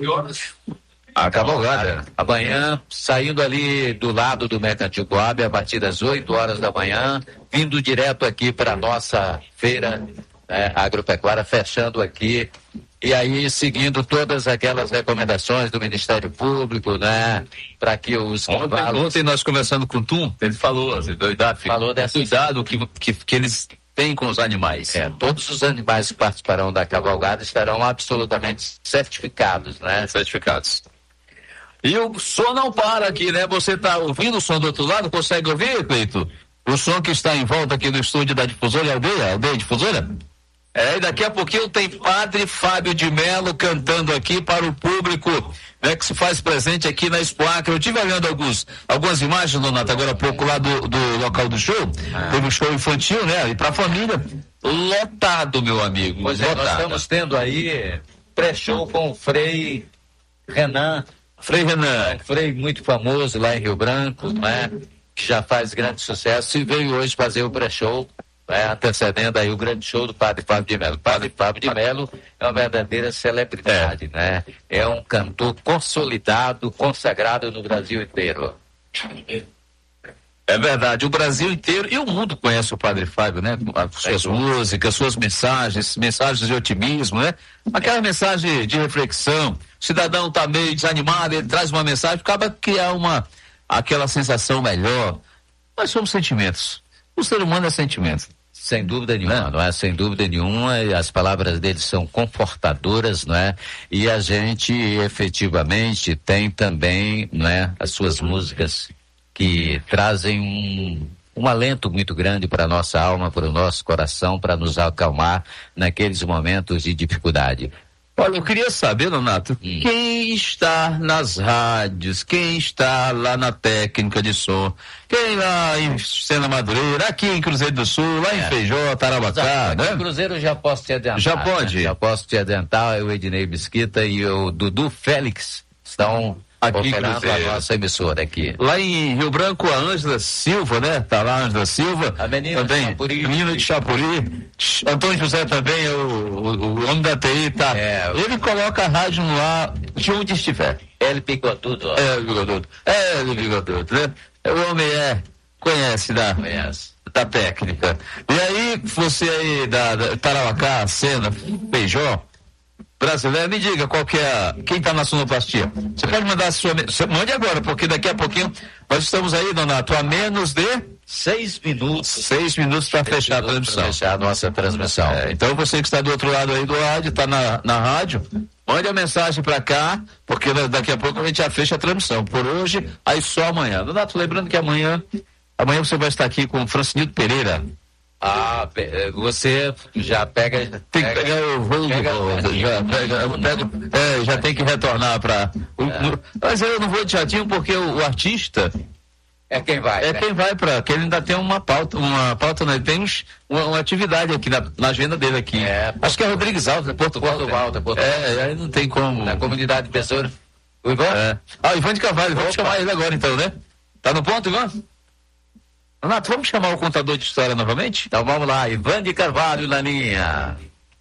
A cavalgada, amanhã, saindo ali do lado do Mercantil Coab, a partir das 8 horas da manhã, vindo direto aqui para a nossa feira agropecuária, fechando aqui, e aí seguindo todas aquelas recomendações do Ministério Público, né, para que os Ontem nós conversando com o Tum, ele falou cuidado que eles têm com os animais. Todos os animais que participarão da cavalgada estarão absolutamente certificados, né? Certificados. E o som não para aqui, né? Você está ouvindo o som do outro lado? Consegue ouvir, Cleito? O som que está em volta aqui do estúdio da Difusora, aldeia Difusora? E daqui a pouquinho tem Padre Fábio de Mello cantando aqui para o público, né, que se faz presente aqui na Expo Acre. Eu estive olhando algumas imagens, Donato, agora há pouco lá do local do show. Teve um show infantil, né? E para a família, lotado, meu amigo. Pois é, nós estamos tendo aí pré-show com o Frei Renan. Um frei muito famoso lá em Rio Branco, né? Que já faz grande sucesso e veio hoje fazer o pré-show, antecedendo aí o grande show do Padre Fábio de Mello. Padre Fábio de Mello é uma verdadeira celebridade, né? É um cantor consolidado, consagrado no Brasil inteiro. É verdade, o Brasil inteiro e o mundo conhece o Padre Fábio, né? Suas músicas, suas mensagens de otimismo, né? Aquela mensagem de reflexão, o cidadão tá meio desanimado, ele traz uma mensagem, acaba criar aquela sensação melhor. Nós somos sentimentos, o ser humano é sentimento. Sem dúvida nenhuma, não é? Sem dúvida nenhuma, as palavras dele são confortadoras, não é? E a gente efetivamente tem também, não é? As suas músicas que trazem um alento muito grande para a nossa alma, para o nosso coração, para nos acalmar naqueles momentos de dificuldade. Olha, eu queria saber, Donato, quem está nas rádios, quem está lá na técnica de som, quem lá em Sena Madureira, aqui em Cruzeiro do Sul, lá em Feijó, Tarabacá, né? Em Cruzeiro já posso te adiantar. Já pode? Né? Já posso te adiantar, o Ednei Mesquita e o Dudu Félix estão aqui operando a nossa emissora aqui. Lá em Rio Branco, a Ângela Silva, né? Tá lá a Ângela Silva. A menina também, de Chapuri. Menino de Chapuri. Antônio José também, o homem da TI, tá? Ele coloca a rádio no ar de onde estiver. Ele picou tudo, ó. Ele picou tudo, né? O homem conhece da técnica. E aí, você aí da Tarauacá, Sena, Feijó, brasileiro, me diga qual que quem está na sonoplastia. Você pode mandar mande agora, porque daqui a pouquinho nós estamos aí, Donato, a menos de 6 minutos. 6 minutos para fechar a transmissão. Para fechar a nossa transmissão. Então você que está do outro lado aí do rádio, está na rádio, mande a mensagem para cá, porque daqui a pouco a gente já fecha a transmissão. Por hoje, aí só amanhã. Donato, lembrando que amanhã você vai estar aqui com o Francinildo Pereira. Você já pega. Tem que pegar o voo de volta. Já tem que retornar para. Mas eu não vou de jatinho porque o artista. É quem vai. Quem vai que ele ainda tem uma pauta, né? Ele tem uma atividade aqui na agenda dele aqui. Acho que é Rodrigues Alves, Porto Alto. Aí não tem como. Na comunidade de pessoas. O Ivan? O Ivan de Carvalho, vamos chamar ele agora então, né? Tá no ponto, Ivan? Renato, vamos chamar o contador de história novamente? Então vamos lá, Ivan de Carvalho na linha.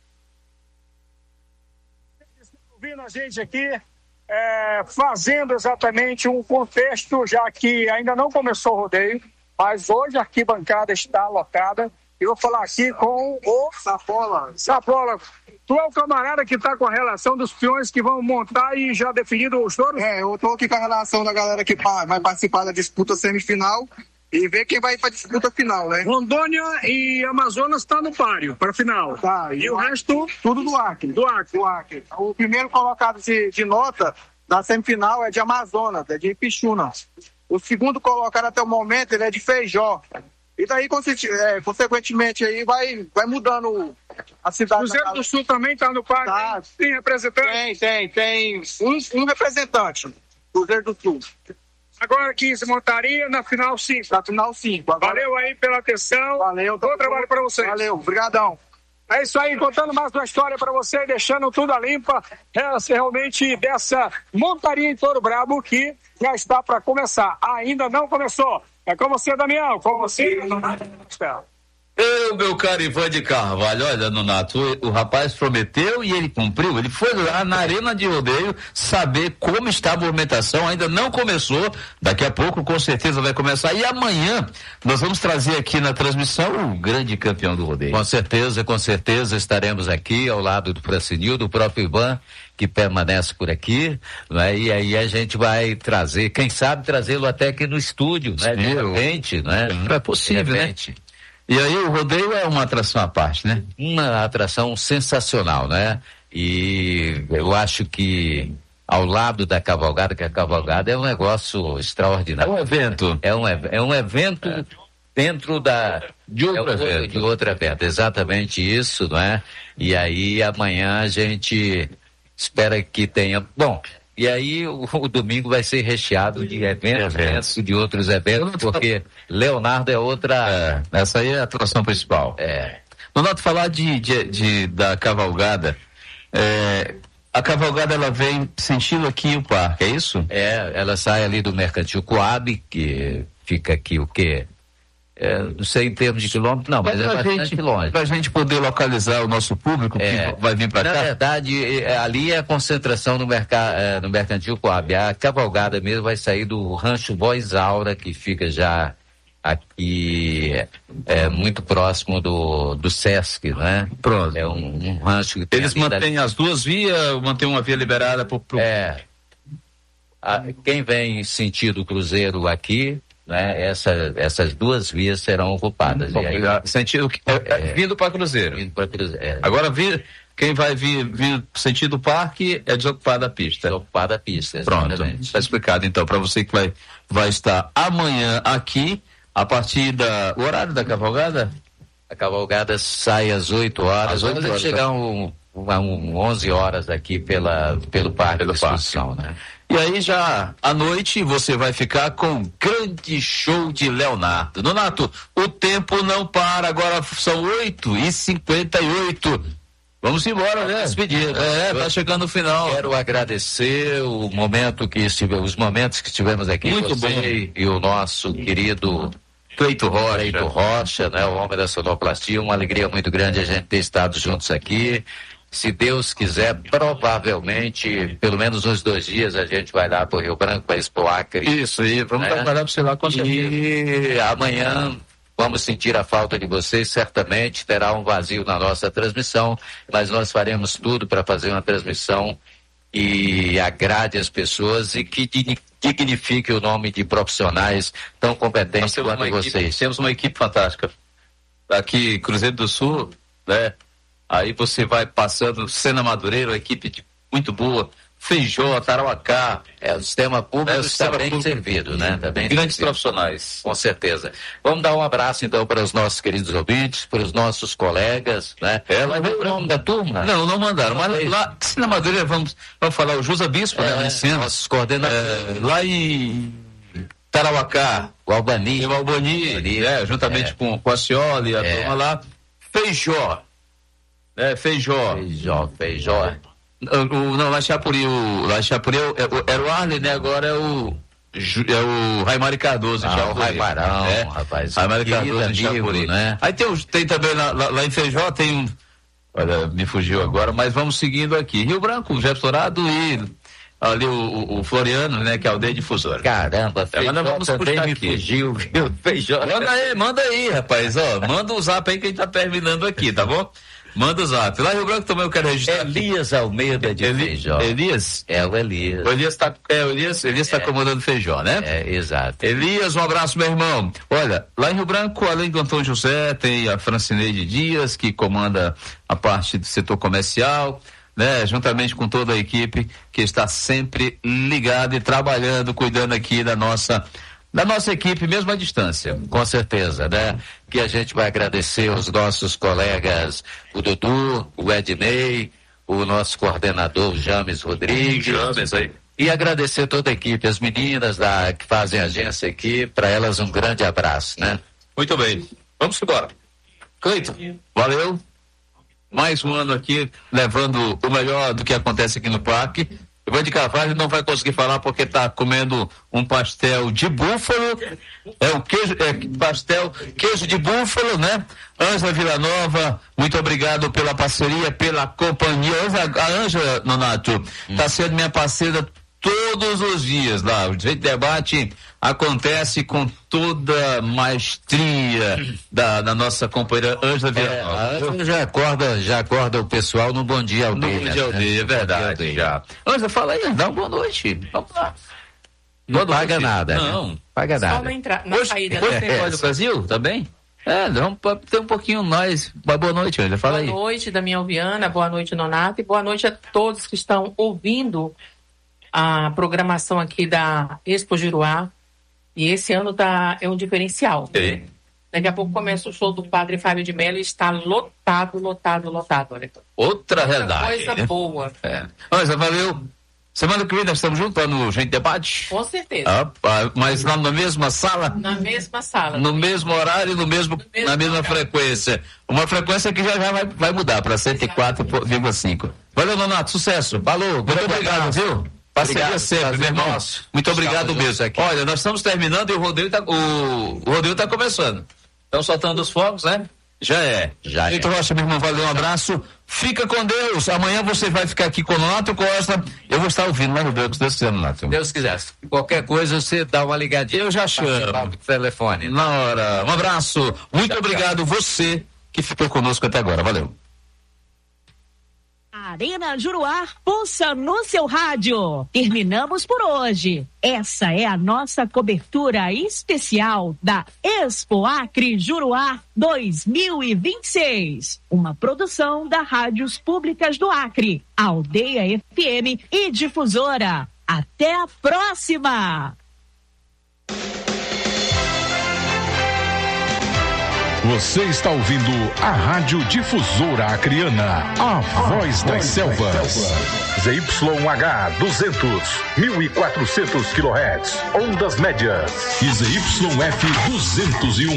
Ouvindo a gente aqui, fazendo exatamente um contexto, já que ainda não começou o rodeio, mas hoje a arquibancada está lotada. Eu vou falar aqui com o Sapola, tu é o camarada que está com a relação dos peões que vão montar e já definido os touros? Eu estou aqui com a relação da galera que vai participar da disputa semifinal e ver quem vai para a disputa final, né? Rondônia e Amazonas está no páreo para final. Tá. E o resto? Tudo do Acre. Do Acre. O primeiro colocado de nota da semifinal é de Amazonas, é de Ipixuna. O segundo colocado até o momento ele é de Feijó. E daí, consequentemente, aí vai mudando a cidade. Cruzeiro do Sul também está no páreo? Tá. Tem representante? Tem um representante. Cruzeiro do Sul. Agora 15 montaria, na final 5. Na final 5. Agora... Valeu aí pela atenção. Valeu. Bom trabalho para vocês. Valeu, obrigadão. É isso aí, contando mais uma história para você, deixando tudo a limpa, realmente dessa montaria em Touro Brabo que já está para começar. Ainda não começou. É com você, Damião, com você. Meu caro Ivan de Carvalho, olha, Nonato, o rapaz prometeu e ele cumpriu. Ele foi lá na arena de rodeio saber como está a movimentação, ainda não começou, daqui a pouco com certeza vai começar. E amanhã nós vamos trazer aqui na transmissão o grande campeão do rodeio. Com certeza estaremos aqui ao lado do Francinildo, do próprio Ivan, que permanece por aqui, né? E aí a gente vai trazer, quem sabe trazê-lo até aqui no estúdio, né? De repente, né? É possível, né? E aí o rodeio é uma atração à parte, né? Uma atração sensacional, né? E eu acho que ao lado da cavalgada, que a cavalgada é um negócio extraordinário. É um evento. É um evento dentro de outro evento, exatamente isso, não é? E aí amanhã a gente espera que tenha... Bom, e aí o domingo vai ser recheado de eventos, de outros eventos, porque Leonardo é outra... essa aí é a atração principal. Nonato, falar da cavalgada, a cavalgada ela vem sentindo aqui o parque, é isso? Ela sai ali do Mercantil Coab, que fica aqui o quê? Não sei em termos de quilômetros, não, mas é bastante longe. Para a gente poder localizar o nosso público que vai vir para cá? Na verdade, ali é a concentração no Mercantil Coab. A cavalgada mesmo vai sair do Rancho Voz Aura, que fica já aqui muito próximo do Sesc, né? Pronto. É um rancho que tem. Eles mantêm as duas vias, mantêm uma via liberada pro... Quem vem sentido Cruzeiro aqui, né? Essas duas vias serão ocupadas. Bom, e aí, sentido vindo para Cruzeiro. Agora quem vai vir sentido parque é desocupada a pista. Desocupada a pista, exatamente. Pronto, está explicado então para você que vai estar amanhã aqui a partir o horário da cavalgada. A cavalgada sai às 8 horas. Vai chegar 11 horas aqui pelo parque de exposição, né? E aí já à noite você vai ficar com um grande show de Leonardo. Nonato, o tempo não para, agora são 8h58. Vamos embora, né? Despedida. Tá chegando o final. Quero agradecer os momentos que estivemos aqui. Muito você bem. E o nosso querido Cleito Rocha, né? O homem da sonoplastia. Uma alegria muito grande a gente ter estado juntos aqui. Se Deus quiser, provavelmente, pelo menos uns 2 dias, a gente vai lá pro Rio Branco, para Expo Acre. Isso, e vamos trabalhar para você lá com certeza. E amanhã vamos sentir a falta de vocês, certamente terá um vazio na nossa transmissão, mas nós faremos tudo para fazer uma transmissão que agrade as pessoas e que dignifique o nome de profissionais tão competentes quanto vocês. Temos uma equipe fantástica. Aqui, Cruzeiro do Sul, né? Aí você vai passando, Sena Madureira, uma equipe muito boa, Feijó, Tarauacá. O sistema público está bem servido, né? Tá bem grandes servido. Profissionais. Com certeza. Vamos dar um abraço, então, para os nossos queridos ouvintes, para os nossos colegas, né? Vai ver o nome da turma? Não mandaram. Mas lá, Sena Madureira, vamos falar, o José Bispo, né? Nossos coordenadores. Lá em Tarauacá, o Albani, juntamente com a Cioli, a turma lá. Feijó. Feijó. Não, lá em Chapuri era o Arley, né? Agora é o Raimari Cardoso. O Raimarão, rapaz. Raimari Cardoso em Chapuri, né? Aí tem também lá em Feijó, tem um. Olha, me fugiu agora, mas vamos seguindo aqui. Rio Branco, Jefferson Dourado e ali o Floriano, né? Que é a aldeia difusora. Caramba, Feijó vamos também me aqui. fugiu, viu? Feijó. Manda aí, rapaz, manda o zap aí que a gente tá terminando aqui, tá bom? Manda o zap. Lá em Rio Branco também eu quero registrar. Elias Almeida de Feijó. Elias? O Elias. O Elias tá comandando Feijó, né? Exato. Elias, um abraço, meu irmão. Olha, lá em Rio Branco, além do Antônio José, tem a Francineide Dias, que comanda a parte do setor comercial, né? Juntamente com toda a equipe que está sempre ligada e trabalhando, cuidando aqui da nossa equipe, mesmo à distância. Com certeza, né? Que a gente vai agradecer os nossos colegas, o Dudu, o Ednei, o nosso coordenador, o James Rodrigues. E agradecer toda a equipe, as meninas que fazem a agência aqui, para elas um grande abraço, né? Muito bem. Vamos embora. Cleiton, valeu. Mais um ano aqui, levando o melhor do que acontece aqui no parque. O Ivan de Carvalho não vai conseguir falar porque está comendo um pastel de búfalo, queijo de búfalo, né? Ângela Villanova, muito obrigado pela parceria, pela companhia. A Ângela, Nonato, está sendo minha parceira todos os dias lá. O Jeito Debate acontece com toda a maestria da nossa companheira Ângela Villanova. A Ângela já acorda o pessoal no Bom Dia Aldeia. No Bom Dia Aldeia, é verdade. Já. Ângela, fala aí, dá uma boa noite. Vamos lá. Não paga nada. Não. Né? Paga nada. Só na saída. Hoje tem Voz do Brasil também? Vamos ter um pouquinho mais. Boa noite, Ângela, fala aí. Boa noite, Damião Viana, boa noite, Nonato, e boa noite a todos que estão ouvindo a programação aqui da Expo Giruá. E esse ano é um diferencial. Sim. Daqui a pouco começa o show do Padre Fábio de Mello e está lotado. Olha. Outra realidade. Coisa boa. Ângela, valeu. Semana que vem nós estamos juntos lá no Gente Debate? Com certeza. Mas lá na mesma sala? Na mesma sala. No mesmo horário, na mesma frequência. Uma frequência que já vai mudar para 104,5. Valeu, Nonato, sucesso. Falou, muito obrigado, viu? Parceria sempre, meu irmão. Muito obrigado mesmo. Olha, nós estamos terminando e o rodeio tá começando. Estão soltando os fogos, né? Já é. Vitor Rocha, meu irmão, valeu, um abraço. Fica com Deus. Amanhã você vai ficar aqui com o Nonato Costa. Eu vou estar ouvindo lá no Deus, se Deus quiser, Nonato. Deus quiser. Qualquer coisa, você dá uma ligadinha. Eu já chamo. Telefone. Na hora. Um abraço. Muito obrigado, você que ficou conosco até agora. Valeu. Arena Juruá pulsa no seu rádio. Terminamos por hoje. Essa é a nossa cobertura especial da Expo Acre Juruá 2026. Uma produção da Rádios Públicas do Acre, Aldeia FM e Difusora. Até a próxima! Você está ouvindo a Rádio Difusora Acreana, a voz das selvas. ZYH 200, 1400 kHz, ondas médias. E ZYF 201,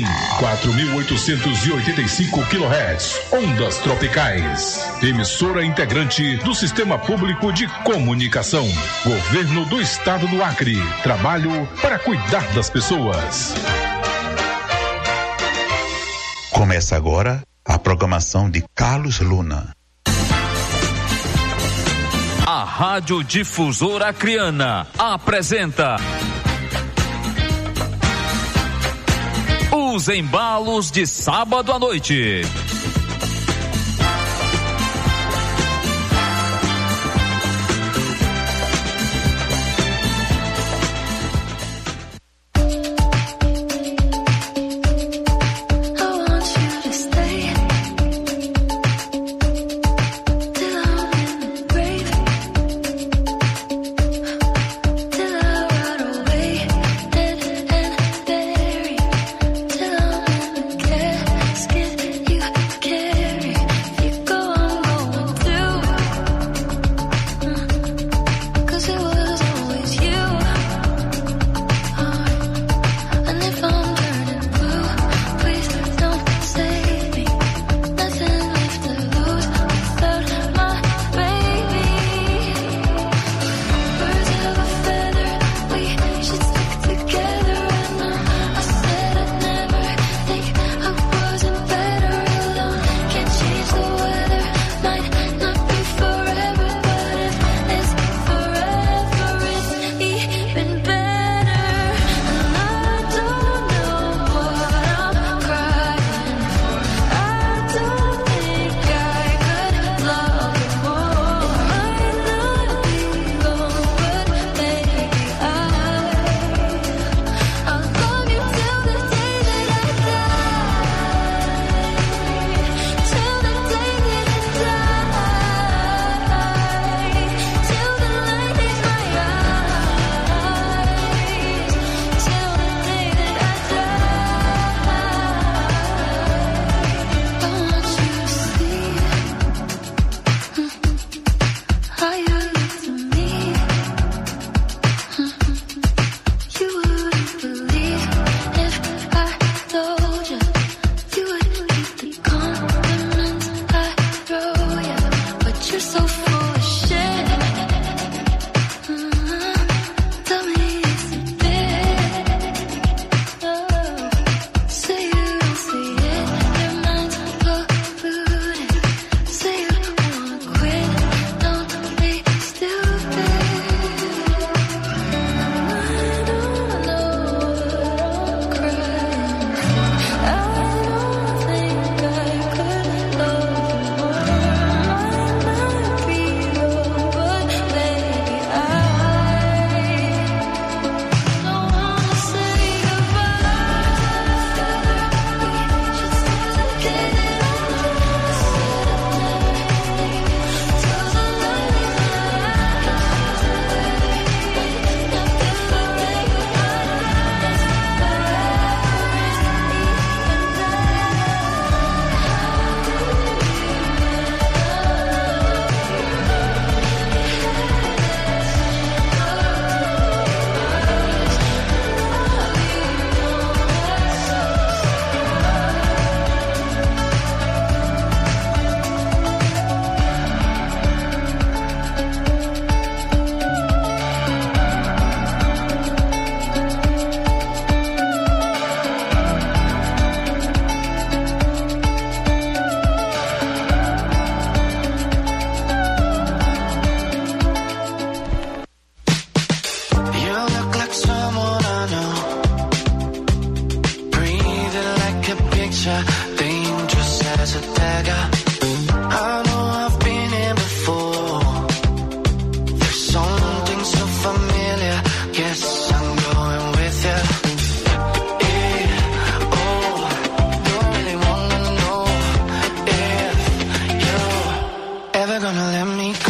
4885 kHz, ondas tropicais. Emissora integrante do Sistema Público de Comunicação. Governo do Estado do Acre. Trabalho para cuidar das pessoas. Começa agora a programação de Carlos Luna. A Rádio Difusora Acreana apresenta os embalos de sábado à noite. se pega. I know I've been here before. There's something so familiar. Guess I'm going with you. Yeah, oh, don't really wanna know if you're ever gonna let me go.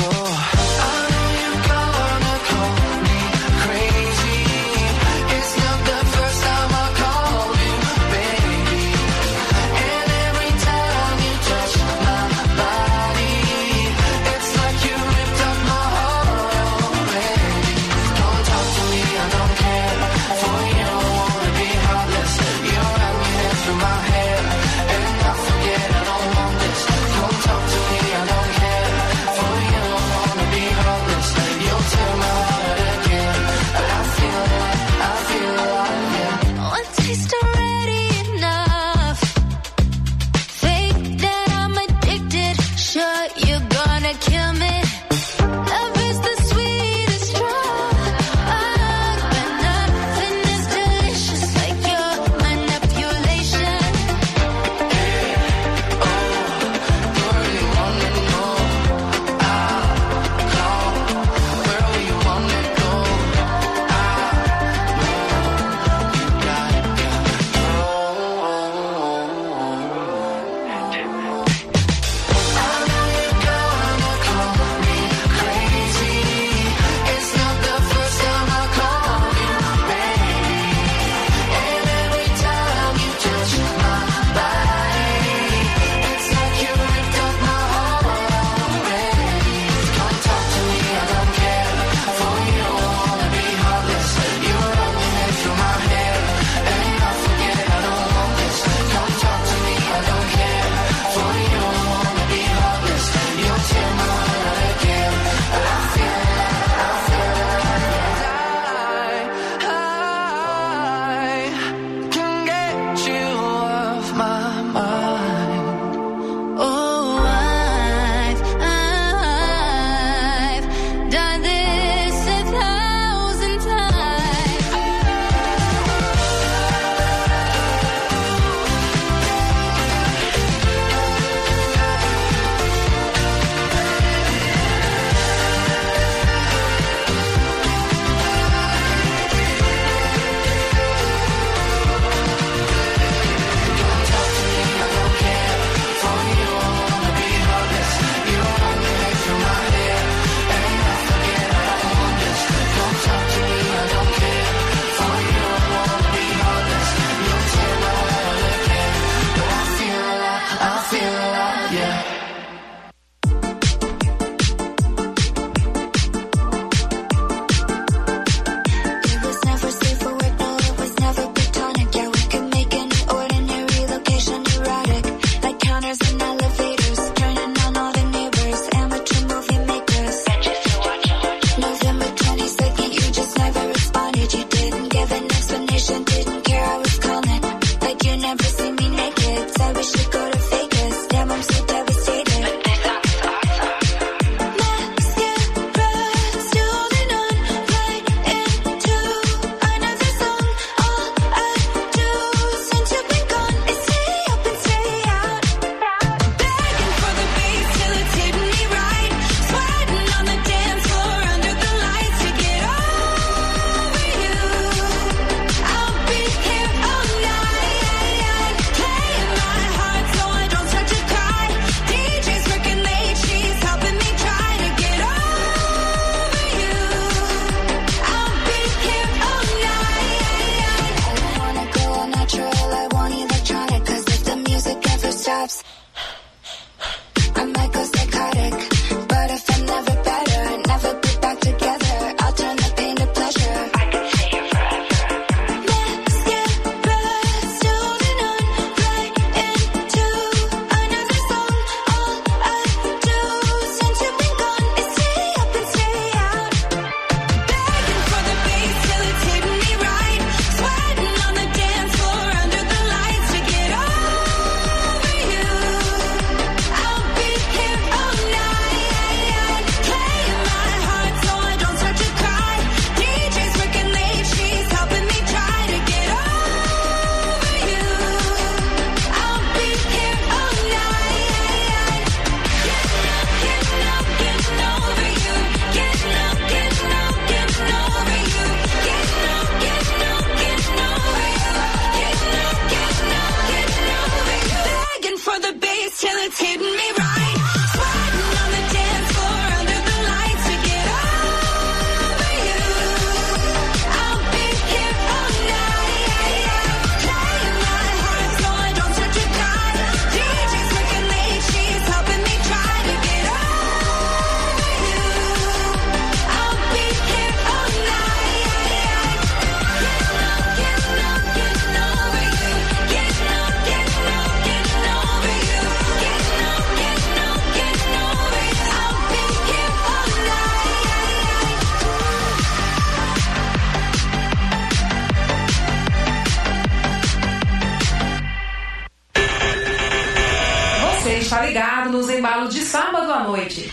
Você está ligado nos embalos de sábado à noite.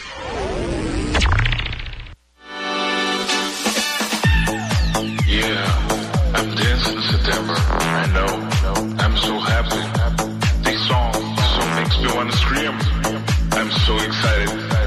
Yeah, I'm dancing in September. I know, I'm so happy. This song makes me wanna scream. I'm so excited.